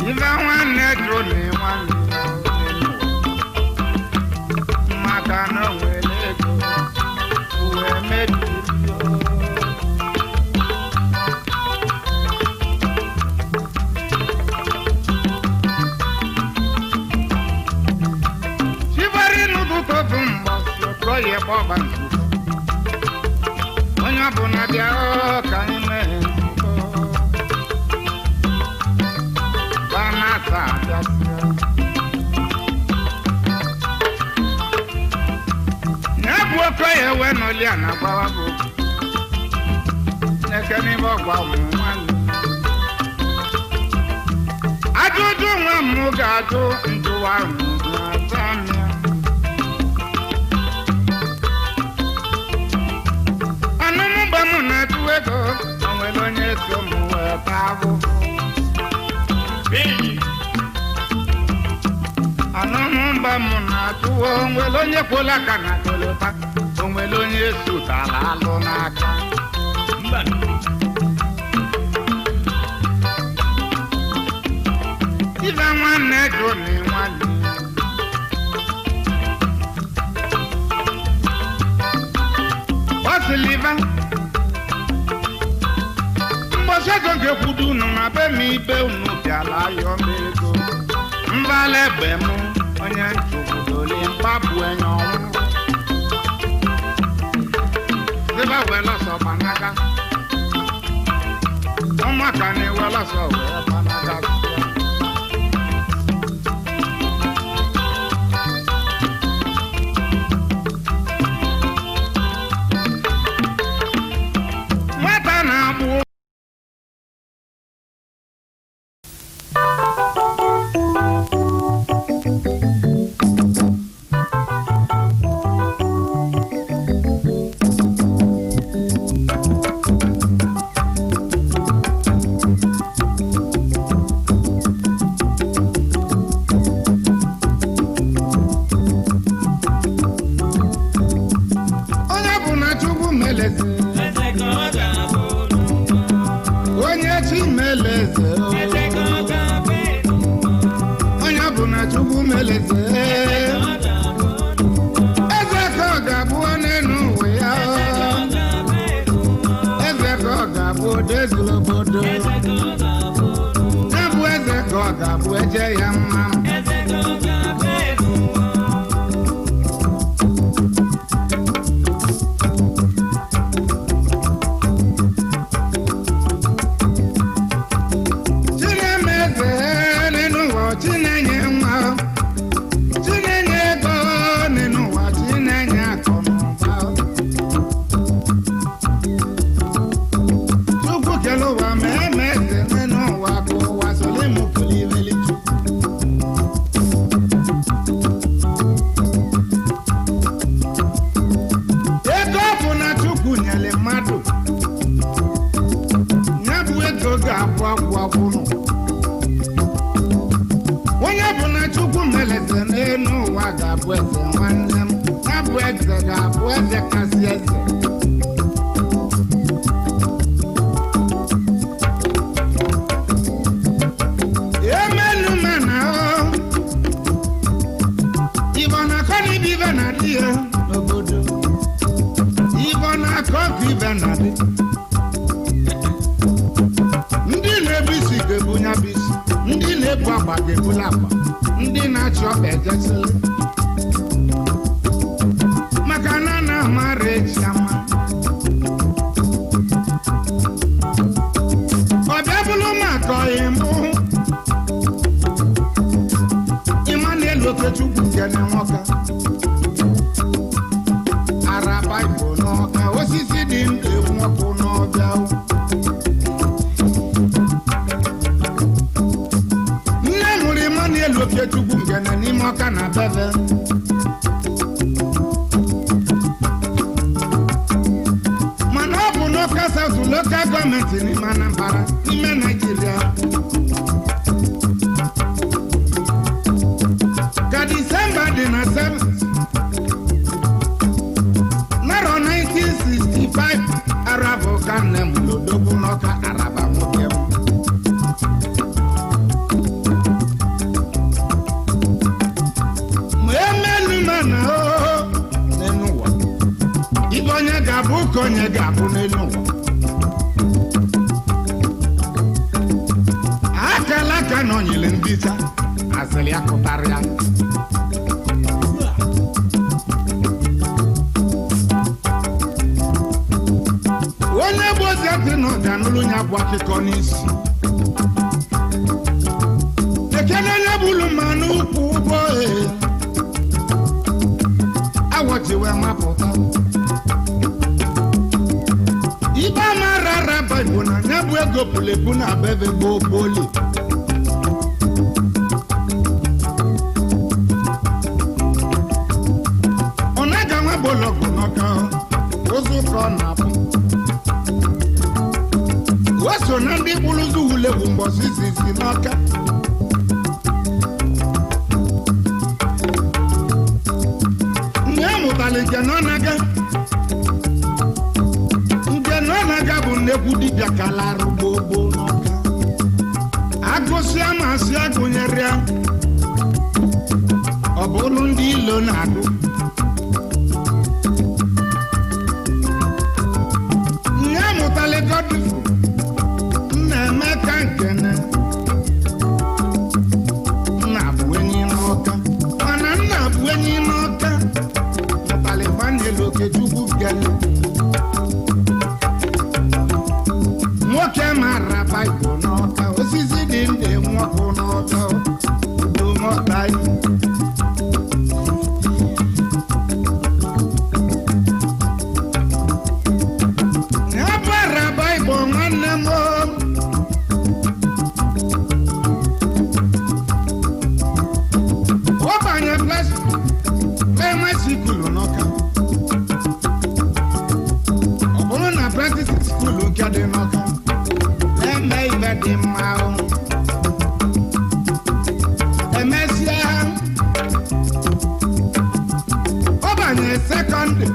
Iva nwanne drone nwanne maka na nwere ego uwe mebiri Chivari n'ụtụtụ mbọsị okoye kpọba nzuzo onye ọbụla bịa ka anyị mee Nebu okoye we n'oli a na-agbawa bụ n'eke n'ime ọgwa ụmụnwanne ajụjụ nwa m ga-ajụ njụwa na-aza mịa ọnụmụ mgbe m na-atụ ego o nwere onye so m wee taa ahụhụ Anụmụmba m na-atụwo onwere onye kwụla ka na kolota onwere onye sutara alụ n'aka Iva nwanne jụni nwanne Osiliva Mbọsị ego nke kwudu unu na be m ibe unu bịala ayọ m ego Mbala egbe m onye nchụkwudoli mkpapụ enye ọnwụ Ziba welọsọ gbanaga ụmụaka na-ewelọsọ wee gbanaga nwata na-agbụ Local government in Anambra, in Nigeria. December the 7th, Naro 1965, Arabo Kanem Lodobunoka Araba Mokem. na-abụ n'elu ụwa akala aka nọnyere mbita asịrị ya kụtara ya onye bụ ozi ntị na ọja n'ụlọ ya bụ akụkọ n'isi ekele onye bụrụ mma n'ukwu ụgbọ awọchiwe mapụta ibe amara araba igbo na ya bụ ego pulepu na abebe gboo gboli ọ na-aga nwa bọlọgwụ n'ọka ụzụ ka ọ na-abụ o so na ndị kpụrụzụ wulegwu mbọsị izizi n'ọka nke nọ na-aga bụ nnekwu dibịa kalarụ gbogbo n'ọka agụsịa masị agụnyere ya ọ bụrụ ndị ilo na-agụ nye mụtali gọdịfụ Nna-Emeka Nkene nna bụ enyi n'ọka mana nna bụ enyi n'ọka Okechukwu gele nwoke mara Baịbụl n'ọka osisi dị ndị nwọkụ n'ọka udomọta ya bara Baịbụl nwanne m ọ banye sikulu n'ọka school nke dị n'ọka eme ibe dị mma emesịa ọ banyere sekọndrị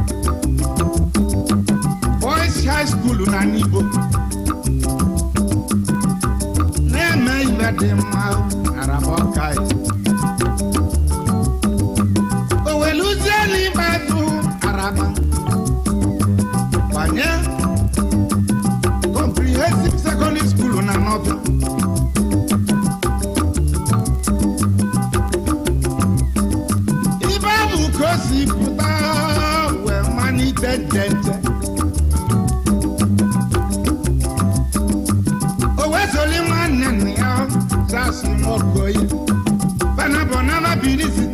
boys high school na Nigbo na-eme ibe dị mma araba ọka o weluzie n'ime atụ araba banye comprehensive secondary school na North ibe bụ ka o si pụta wee malite njenje o wezoli nwanne nna ya sasị Nwokoye banabọ nama Benin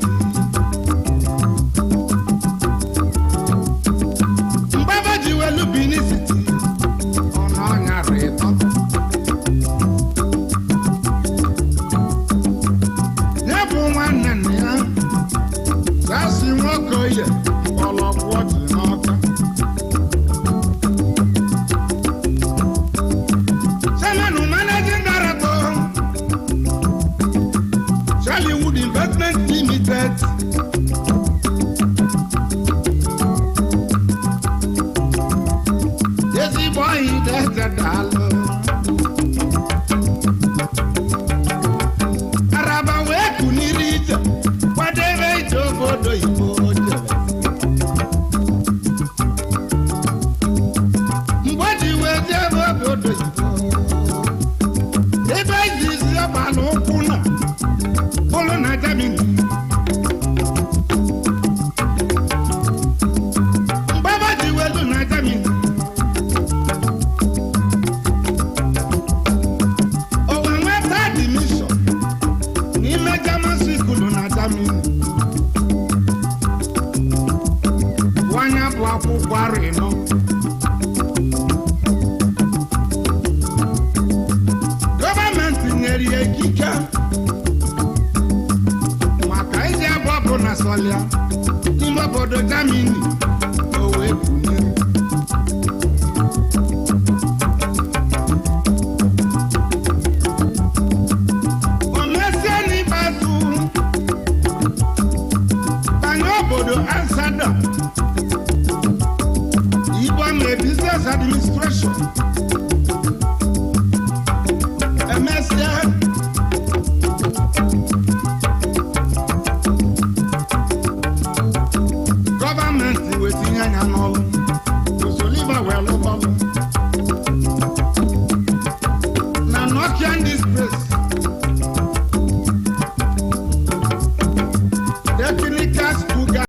mgbaba ji welu Benin ya bụ nwanne nna ya sasị Nwokoye ọlọgwụ dị n'ọka Chairman Managing Director Charliewood Investment Limited ezigbo ọhịa ide dalụ araba wee kuniri ije kwadebe ije obodo Igbo jere mgbe ji wee jebe obodo Igbo ebe izizi ọgbala ụkwụ na bụrụ na Germany mgbaba ji welu na Germany akwụkwọ arịnọ gọọmenti nyere ya ikike maka iji agba bụ na Solia n'ime obodo Germany o wee bunye o mesie n'ikpeazụ banye obodo Amsterdam